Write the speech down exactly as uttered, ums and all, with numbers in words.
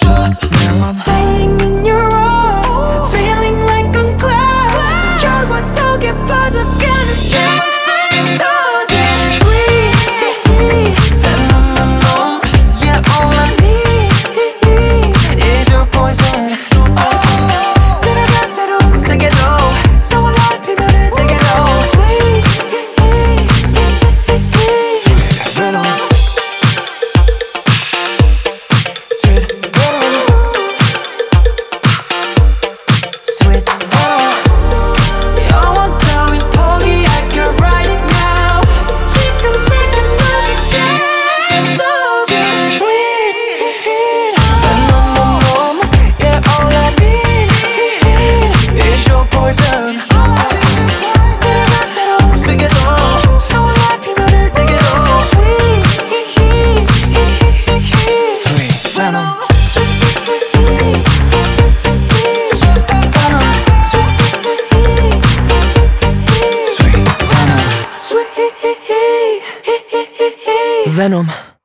up. Now I'm dying in your arms, feeling like on clouds. You're what's so get 빠져가는 shine stars. Sweet phenomenon, yeah, all I need is your poison. 들어가 새로운 세계로 So alive, 피면을 내게로 Sweet venom. Sweet venom. Sweet venom. 영원 따윈 포기할게 right now. 지금 내가 너를 취했어. Sweet venom. Yeah, all I need is your poison. 들어가 새로운 세계로 So alive, 피면을 내게로 Sweet venom. Venom.